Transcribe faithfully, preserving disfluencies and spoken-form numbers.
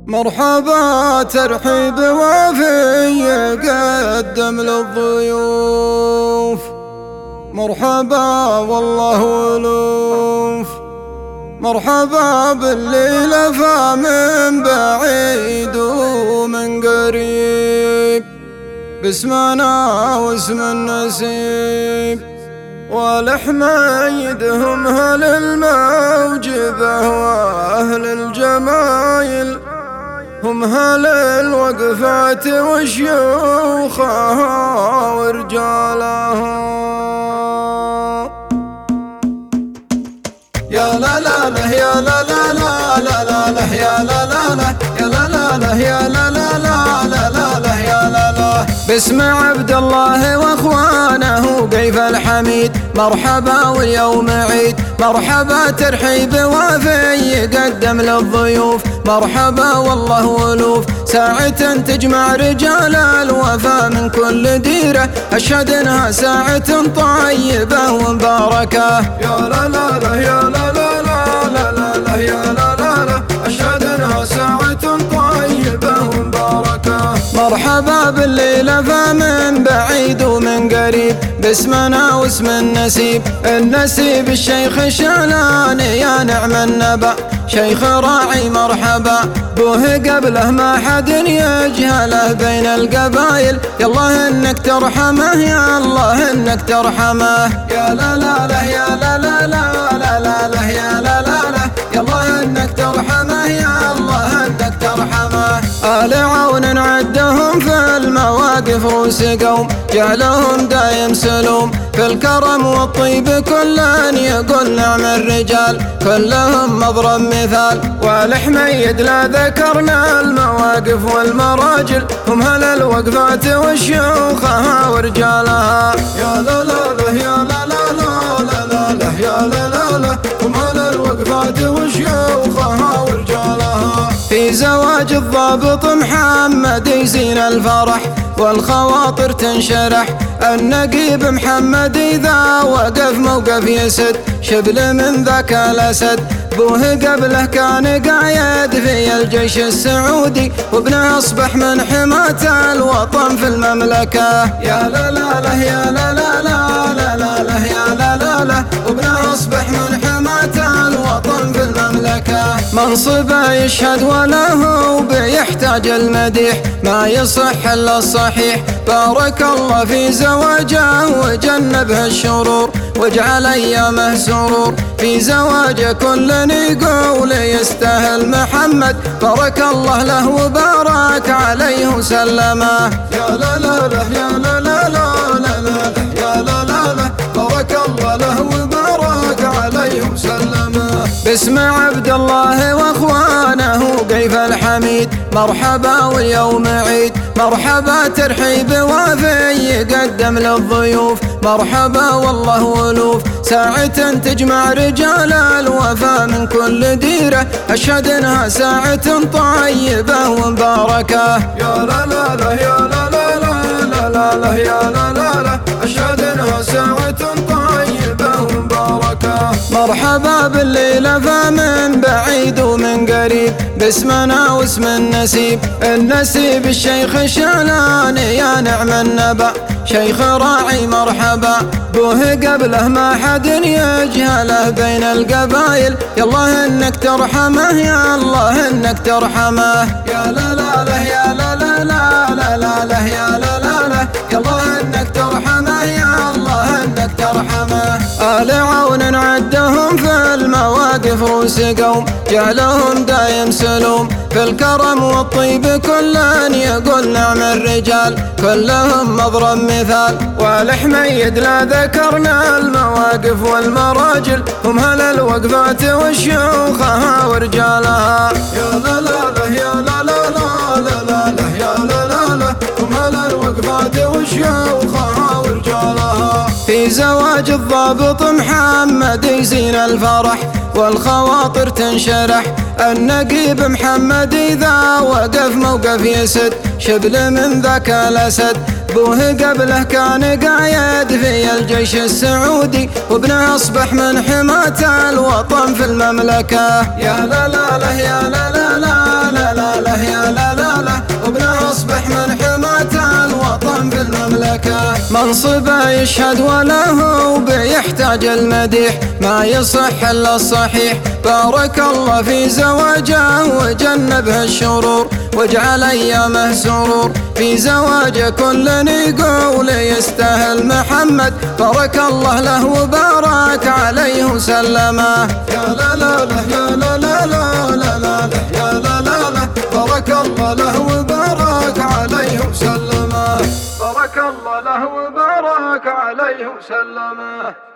مرحبا ترحيب وافي قدم للضيوف، مرحبا والله ألوف، مرحبا بالليلة فمن بعيد ومن قريب، باسمنا واسم النسيب والحميدهم أهل الموجبة وأهل الجمايل، هم أهل الوقفات وشيوخها ورجالها. يا لا لا لا يا لا لا لا لا لا لا يا لا لا لا يا لا لا لا يا لا لا لا لا لا لا يا لا لا. باسم عبد الله واخوانه قيف الحميد، مرحبا واليوم عيد، مرحبا ترحيب وافي قدم للضيوف، مرحبا والله ألوف، ساعة تجمع رجال الوفا من كل ديرة، أشهد إنها ساعة طيبة ومباركة. يا لا لا لا يا لا لا لا لا لا لا يا لا لا لا، أشهد إنها ساعة طيبة ومباركة. مرحبا بالليلة فمن بعيد ومن قريب، باسمنا واسم النسيب، النسيب الشيخ شعلاني يا نعم النبأ، شيخ راعي مرحبا بوه قبله ما حد يجهله بين القبايل، يالله انك ترحمه يا الله انك ترحمه. يا لا لا لا يا لا لا لا لا لا لا يا لا لا لا، يالله انك ترحمه يا الله انك ترحمه. آل عون عدهم في المواقف روس قوم، جهلهم دايم سلوم، في الكرم والطيب كلا يقول نعم الرجال، كلهم مضرب مثال. والحميد لا ذكرنا المواقف والمراجل، هم هل الوقفات وشيوخها ورجالها. يا لا لا لا يا لا لا لا لا لا لا يا لا لا لا، هم هل الوقفات وشيوخها ورجالها. في زواج الضابط محمد يزين الفرح والخواطر تنشرح، النقيب محمد إذا وقف موقف يسد، شبل من ذاك الأسد، بوه قبله كان قايد في الجيش السعودي، وابنه أصبح من حماة الوطن في المملكة. يا لا لا لا يا لا لا لا لا لا لا يا لا لا لا، وابنه أصبح من حماة الوطن في المملكة. منصبه يشهد وله بيحتاج المديح، ما يصح إلا الصحيح، بارك الله في زواجه وجنبه الشرور، واجعل أيامه سرور، في زواجه كل يقول يستاهل محمد، بارك الله له وبارك عليه وسلمه. يا لا لا لا يا لا لا لا لا لا يا لا لا لا، بارك الله له وبارك عليه وسلمه. باسم عبد الله واخوانه قيف الحميد، مرحبا واليوم عيد، مرحبا ترحيب وافي قدم للضيوف، مرحبا والله ألوف، ساعة تجمع رجال الوفا من كل ديرة، أشهد إنها ساعة طيبة ومباركة. يا لا لا لا يا لا لا لا لا لا يا لا لا لا، أشهد إنها ساعة طيبة ومباركة. مرحبا بالليلة فمن بعيد ومن قريب، باسمنا واسم النسيب، النسيب الشيخ شعلاني يا نعم النبأ، شيخ راعي مرحبا بوه قبله ما حد يجهله بين القبايل، يالله انك ترحمه يا الله انك ترحمه. يا لا لا لا يا لا لا لا لا لا لا يا لا لا لا، يالله انك ترحمه يا الله انك ترحمه. آل عون عدهم في المواقف روس قوم، جهلهم دايم سلوم، في الكرم والطيب كلا يقول نعم الرجال، كلهم مضرب مثال. والحميد لا ذكرنا المواقف والمراجل، هم هل الوقفات وشيوخها ورجالها. يا لا لا لا يا لا لا لا لا لا لا يا لا لا لا، هم هل الوقفات وشيوخها ورجالها. في زواج الضابط محمد يزين الفرح والخواطر تنشرح، النقيب محمد إذا وقف موقف يسد، شبل من ذاك الأسد، بوه قبله كان قايد في الجيش السعودي، وابنه أصبح من حماة الوطن في المملكة. يا لا لا لا يا لا لا لا لا لا لا منصبه يشهد وله بيحتاج المديح، ما يصح إلا الصحيح. بارك الله في زواجه وجنبه الشرور، واجعل أيامه سرور. في زواجه كل يقول يستاهل محمد، بارك الله له وبارك عليه وسلمه. يا لا لا لا يا لا لا لا لا لا يا لا لا لا، بارك الله له وبارك عليه وسلمه. بارك الله له وبارك عليه وسلمه.